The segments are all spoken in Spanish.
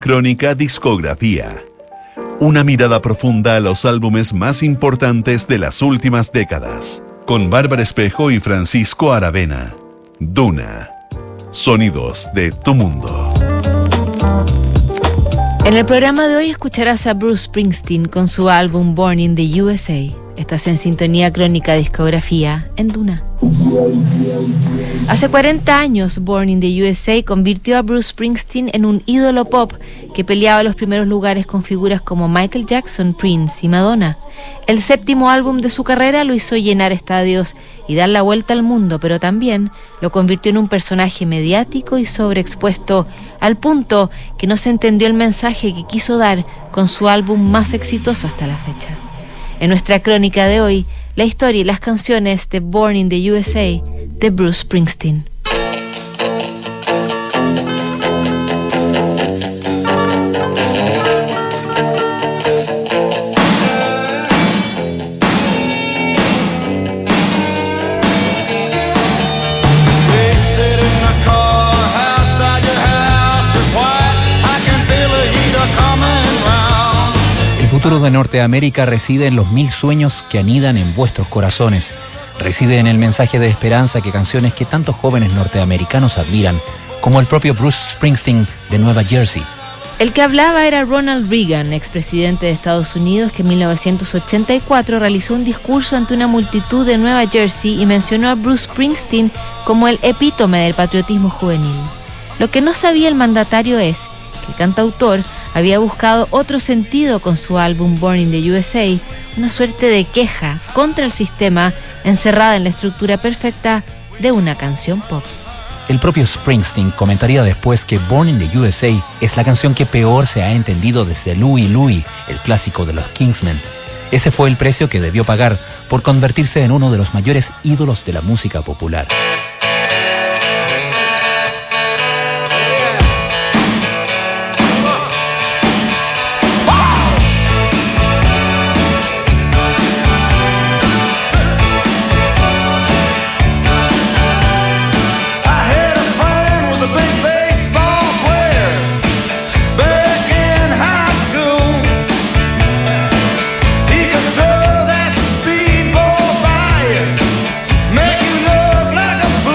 Crónica Discografía. Una mirada profunda a los álbumes más importantes de las últimas décadas. Con Bárbara Espejo y Francisco Aravena. Duna. Sonidos de tu mundo. En el programa de hoy escucharás a Bruce Springsteen con su álbum Born in the USA. Estás en sintonía Crónica Discografía en Duna. Hace 40 años, Born in the USA convirtió a Bruce Springsteen en un ídolo pop que peleaba los primeros lugares con figuras como Michael Jackson, Prince y Madonna. El séptimo álbum de su carrera lo hizo llenar estadios y dar la vuelta al mundo, pero también lo convirtió en un personaje mediático y sobreexpuesto, al punto que no se entendió el mensaje que quiso dar con su álbum más exitoso hasta la fecha. En nuestra crónica de hoy, la historia y las canciones de Born in the USA de Bruce Springsteen. El futuro de Norteamérica reside en los 1000 sueños que anidan en vuestros corazones. Reside en el mensaje de esperanza que canciones que tantos jóvenes norteamericanos admiran, como el propio Bruce Springsteen de Nueva Jersey. El que hablaba era Ronald Reagan, expresidente de Estados Unidos, que en 1984 realizó un discurso ante una multitud de Nueva Jersey y mencionó a Bruce Springsteen como el epítome del patriotismo juvenil. Lo que no sabía el mandatario es que el cantautor había buscado otro sentido con su álbum Born in the USA, una suerte de queja contra el sistema encerrada en la estructura perfecta de una canción pop. El propio Springsteen comentaría después que Born in the USA es la canción que peor se ha entendido desde Louie Louie, el clásico de los Kingsmen. Ese fue el precio que debió pagar por convertirse en uno de los mayores ídolos de la música popular. Make you look like a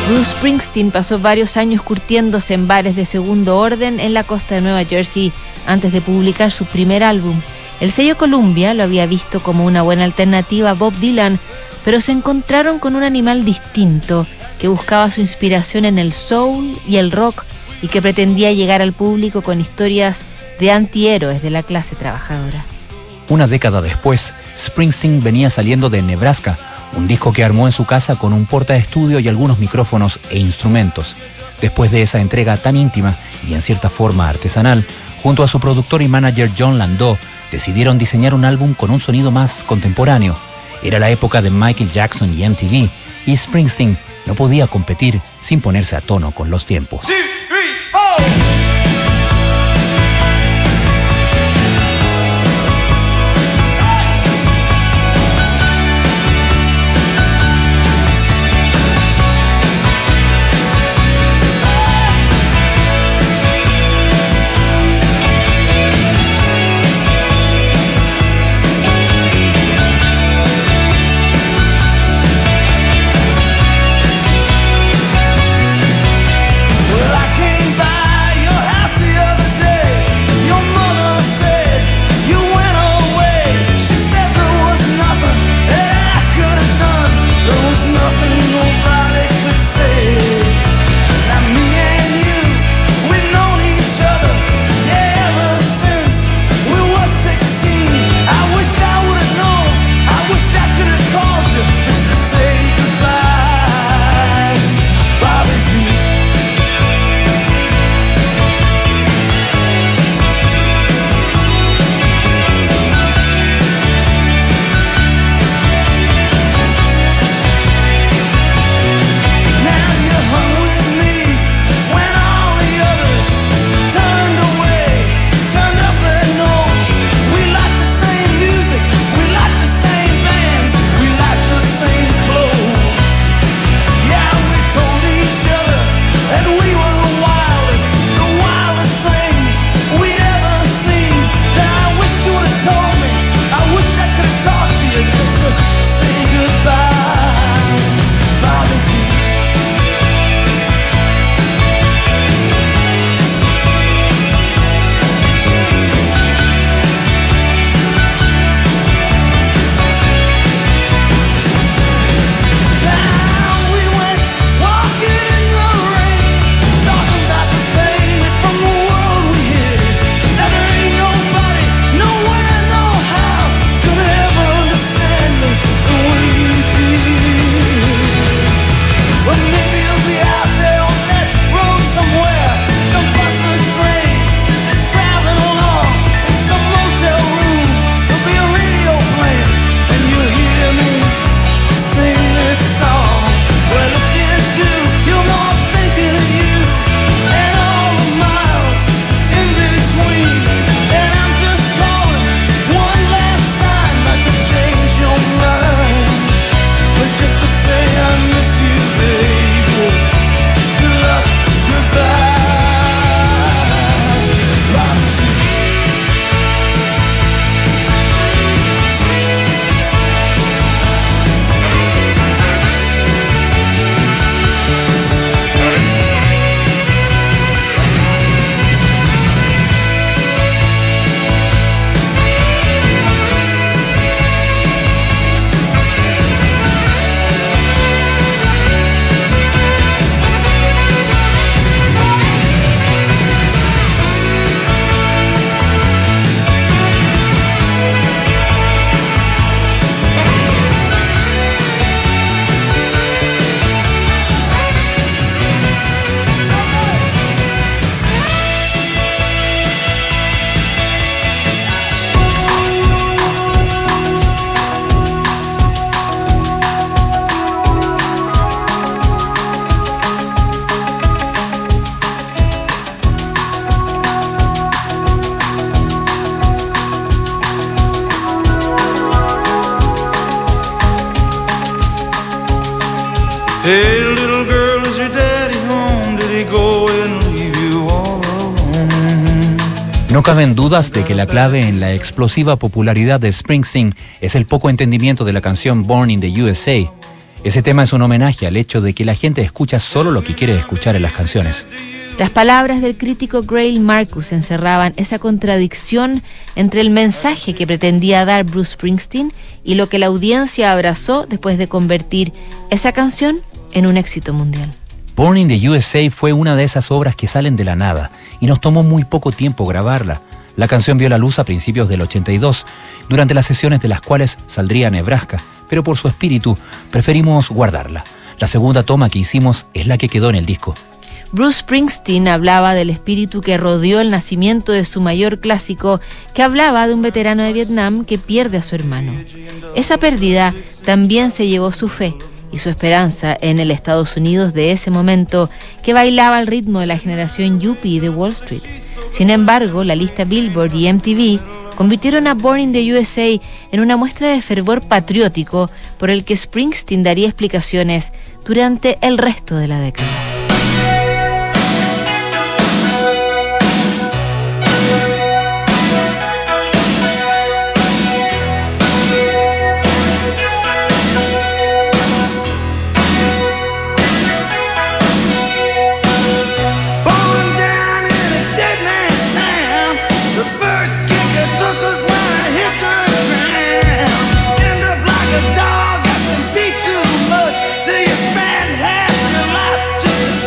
Bruce Springsteen pasó varios años curtiéndose en bares de segundo orden en la costa de Nueva Jersey antes de publicar su primer álbum. El sello Columbia lo había visto como una buena alternativa a Bob Dylan, pero se encontraron con un animal distinto que buscaba su inspiración en el soul y el rock y que pretendía llegar al público con historias de antihéroes de la clase trabajadora. Una década después, Springsteen venía saliendo de Nebraska, un disco que armó en su casa con un portaestudio y algunos micrófonos e instrumentos. Después de esa entrega tan íntima y en cierta forma artesanal, junto a su productor y manager Jon Landau, decidieron diseñar un álbum con un sonido más contemporáneo. Era la época de Michael Jackson y MTV, y Springsteen no podía competir sin ponerse a tono con los tiempos. 2, 3, 4. Hey, little girl, is your daddy home? Did he go and leave you all alone? No caben dudas de que la clave en la explosiva popularidad de Springsteen es el poco entendimiento de la canción Born in the USA. Ese tema es un homenaje al hecho de que la gente escucha solo lo que quiere escuchar en las canciones. Las palabras del crítico Greil Marcus encerraban esa contradicción entre el mensaje que pretendía dar Bruce Springsteen y lo que la audiencia abrazó después de convertir esa canción en un éxito mundial. Born in the USA fue una de esas obras que salen de la nada y nos tomó muy poco tiempo grabarla. La canción vio la luz a principios del 82, durante las sesiones de las cuales saldría Nebraska, pero por su espíritu preferimos guardarla. La segunda toma que hicimos es la que quedó en el disco. Bruce Springsteen hablaba del espíritu que rodeó el nacimiento de su mayor clásico, que hablaba de un veterano de Vietnam que pierde a su hermano. Esa pérdida también se llevó su fe y su esperanza en el Estados Unidos de ese momento, que bailaba al ritmo de la generación yuppie de Wall Street. Sin embargo, la lista Billboard y MTV convirtieron a Born in the USA en una muestra de fervor patriótico por el que Springsteen daría explicaciones durante el resto de la década. Till you spend half your life just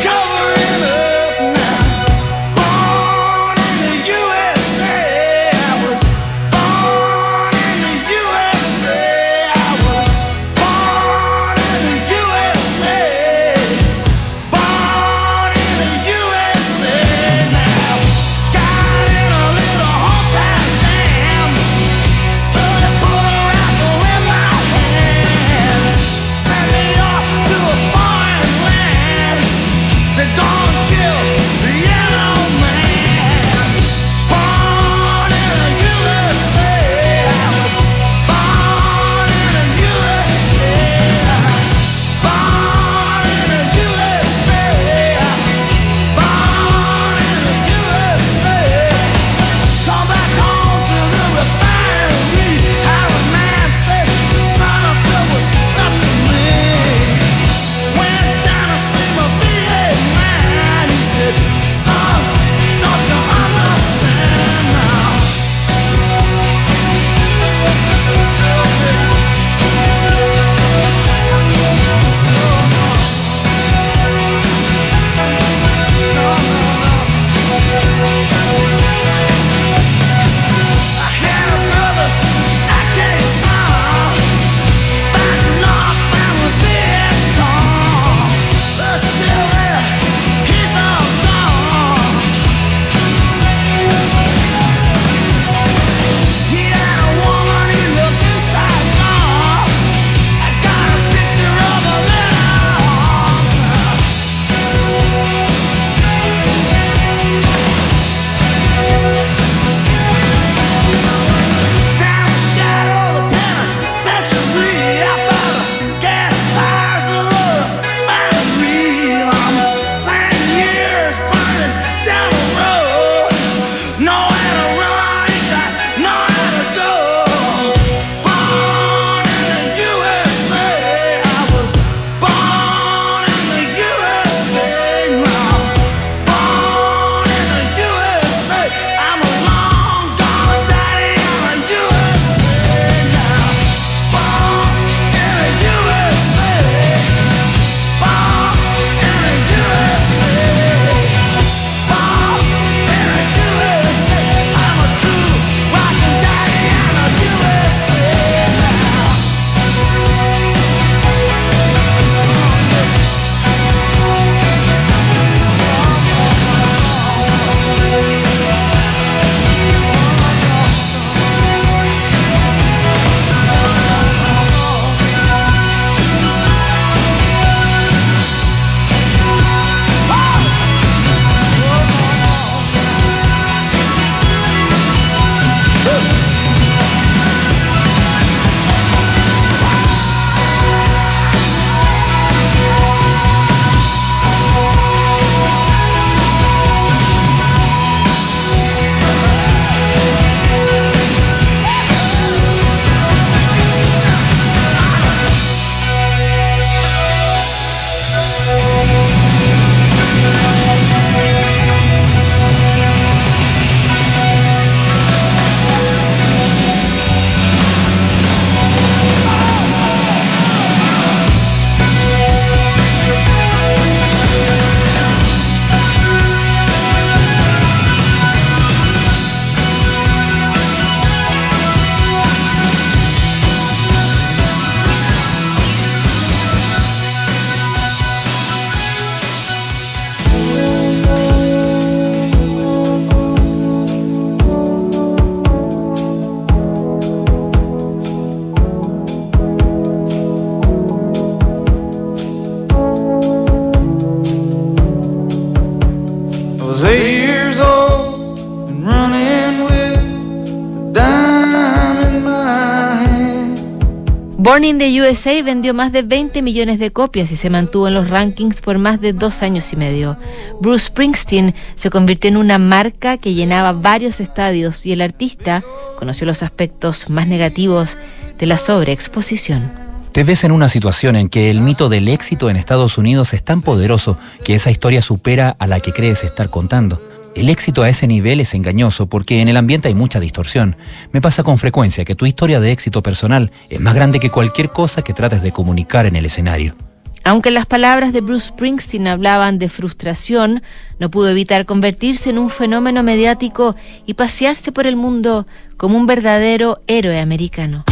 Born in the USA vendió más de 20 millones de copias y se mantuvo en los rankings por más de 2 años y medio. Bruce Springsteen se convirtió en una marca que llenaba varios estadios y el artista conoció los aspectos más negativos de la sobreexposición. Te ves en una situación en que el mito del éxito en Estados Unidos es tan poderoso que esa historia supera a la que crees estar contando. El éxito a ese nivel es engañoso porque en el ambiente hay mucha distorsión. Me pasa con frecuencia que tu historia de éxito personal es más grande que cualquier cosa que trates de comunicar en el escenario. Aunque las palabras de Bruce Springsteen hablaban de frustración, no pudo evitar convertirse en un fenómeno mediático y pasearse por el mundo como un verdadero héroe americano.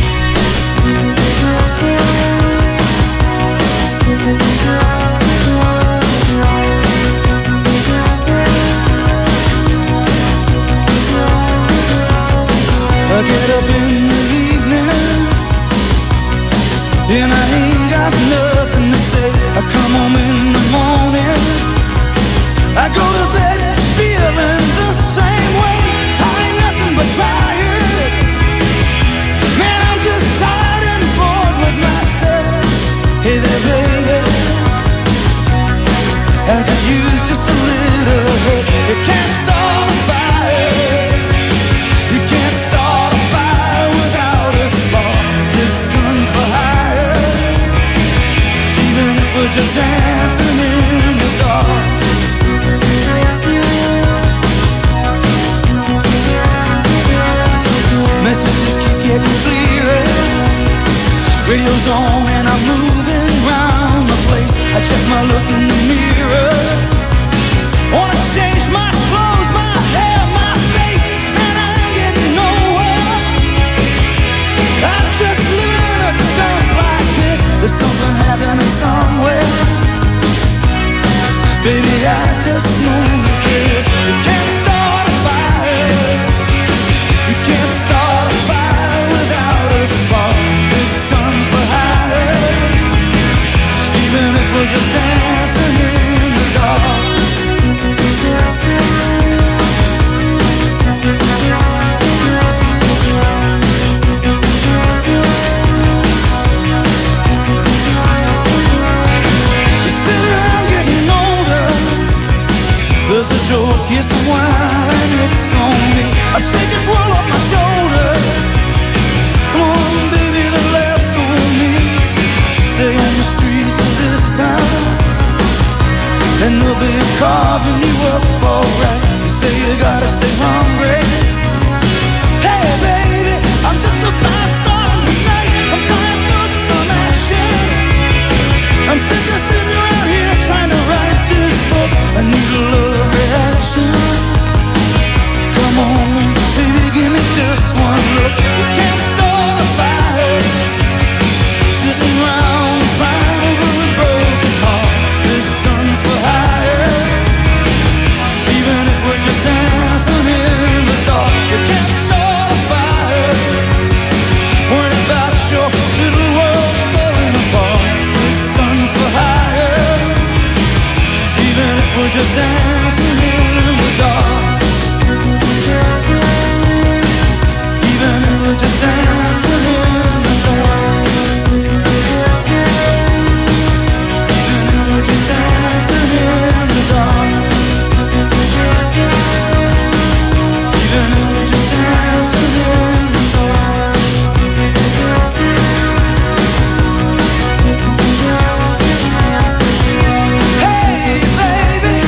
I get up in the evening and I ain't got nothing to say. I come home in the morning, I go to bed feeling the same way. I ain't nothing but tired, man, I'm just tired and bored with myself. Hey there baby, I could use just a little help. You can't start a fire, you can't start a fire without a spark. This gun's for hire, even if we're just dancing in the dark. Messages keep getting clearer, radio's on and I'm moving round the place. I check my look in the mirror, wanna change my clothes, my hair, my face, and I ain't getting nowhere. I'm just living in a dump like this. There's something happening somewhere, baby, I just know that there's. You can't start a fire, you can't start a fire without a spark. This gun's for hire, even if we're just dancing in the dark. You sit around getting older, there's a joke, here's some wine, and it's on me. I shake this world off my shoulders. Come on, baby, the laughs on me. Stay on the streets of this town, and they'll be carving you up alright. You say you gotta stay hungry. Hey baby, I'm just a fast star tonight. I'm dying for some action. I'm sick of sitting around here trying to write this book. I need a love reaction. Come on, baby, give me just one look. You can't start a fire sitting around crying over a broken heart. This gun's for hire, even if we're just dancing in the dark. You can't start a fire, worried about your little world falling apart. This gun's for hire, even if we're just dancing in the dark. Even if we're just dancing in the dark. Even if we're just dancing in the dark. Even if we're just dancing in the dark. Hey baby,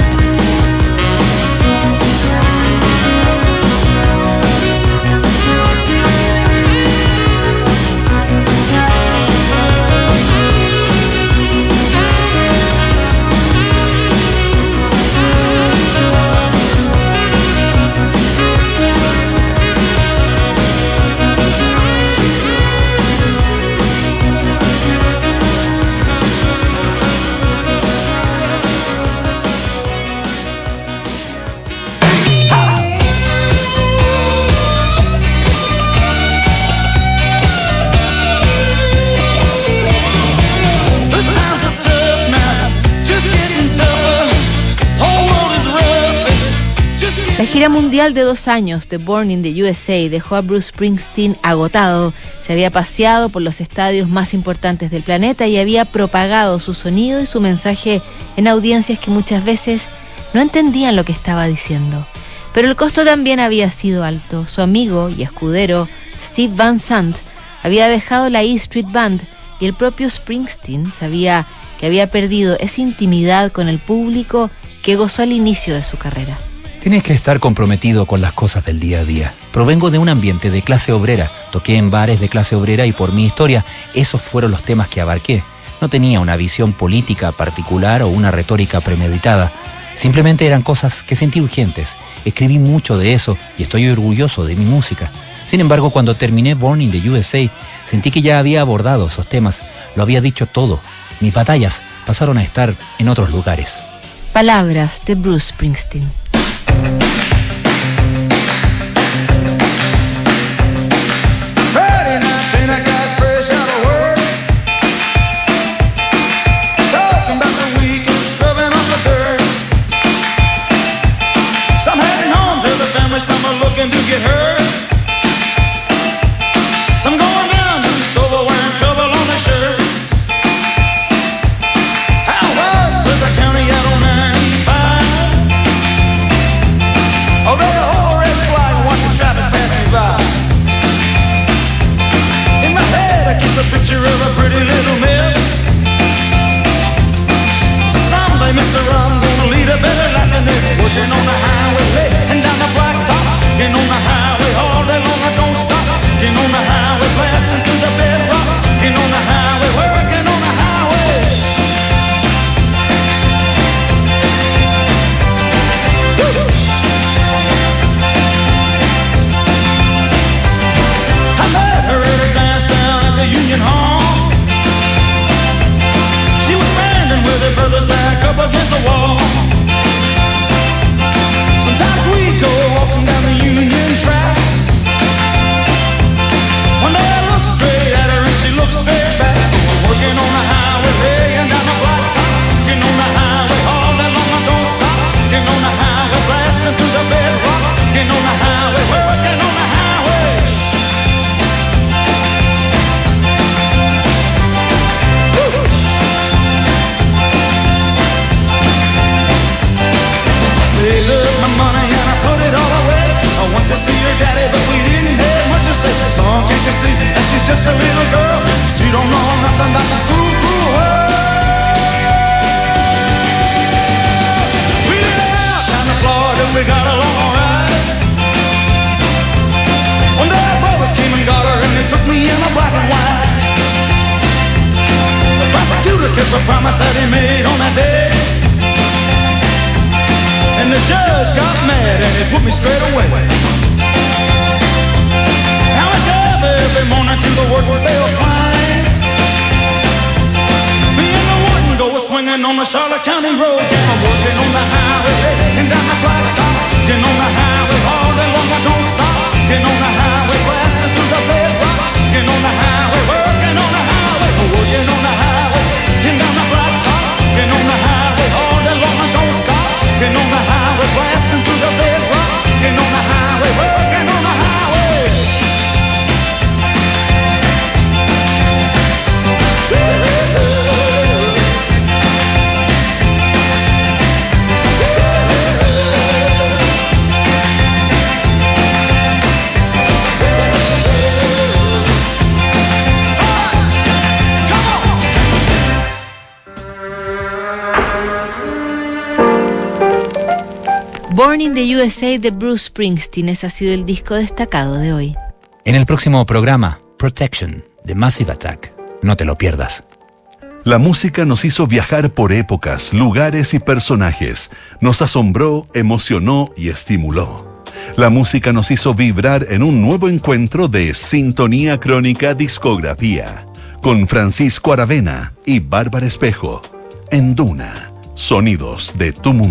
the times are tough now, just getting tougher. This whole world is rough, it's just getting. La gira mundial de 2 años de Born in the USA dejó a Bruce Springsteen agotado. Se había paseado por los estadios más importantes del planeta y había propagado su sonido y su mensaje en audiencias que muchas veces no entendían lo que estaba diciendo. Pero el costo también había sido alto. Su amigo y escudero, Steve Van Sant, había dejado la E Street Band y el propio Springsteen sabía que había perdido esa intimidad con el público que gozó al inicio de su carrera. Tienes que estar comprometido con las cosas del día a día. Provengo de un ambiente de clase obrera. Toqué en bares de clase obrera y por mi historia, esos fueron los temas que abarqué. No tenía una visión política particular o una retórica premeditada. Simplemente eran cosas que sentí urgentes. Escribí mucho de eso y estoy orgulloso de mi música. Sin embargo, cuando terminé Born in the USA, sentí que ya había abordado esos temas. Lo había dicho todo. Mis batallas pasaron a estar en otros lugares. Palabras de Bruce Springsteen. Friday night, then I got fresh out of work. Talking about the weekend, scrubbing off the dirt. Some heading home to the family, some are looking to get hurt. Some going down to the store wearing trouble on their shirts. How hard with the county out on 95. I'll make a whole red flag and watch the traffic pass me by. In my head I keep a picture of a pretty little miss. Someday, mister, I'm gonna lead a better life than this. Working on the highway late and down the blacktop. Getting on the highway all day long, I don't stop. Getting on the highway, blasting through the bedrock. Getting on the highway, working on the highway. I met her at a dance down at the Union Hall. She was standing with her brother's back up against the wall. Sometimes we go walking down the Union track. One day I look straight at her and she looks straight back. So we're working on the highway, laying down the blacktop. Getting on the highway all day long, I don't stop. Getting on the highway, blasting through the bedrock. Getting on the highway, working on the highway. Say, look, my money and I put it all away. I want to see your daddy, but we didn't have much to say. Son, can't you see that she's just a little girl? She don't know nothing about this cool, cool world. We live out down in Florida, we got along alright. One day our brothers came and got her, and they took me in a black and white. The prosecutor kept a promise that he made on that day. And the judge got mad and he put me straight away. Now I drive every morning to the work they were flying. Me and the wooden go swinging on the Charlotte County road. I'm working on the highway and down the blacktop. Getting on the highway all day long, I don't stop. Getting on the highway, blasting through the bedrock. Getting on the highway, working on the highway. Working on the highway and down the blacktop. Getting on the highway all day long, I don't stop. Getting on the highway, blasting through the bedrock. Getting on the highway, working on the highway. Born in the USA de Bruce Springsteen, ese ha sido el disco destacado de hoy. En el próximo programa, Protection, de Massive Attack. No te lo pierdas. La música nos hizo viajar por épocas, lugares y personajes. Nos asombró, emocionó y estimuló. La música nos hizo vibrar en un nuevo encuentro de Sintonía Crónica Discografía, con Francisco Aravena y Bárbara Espejo, en Duna, sonidos de tu mundo.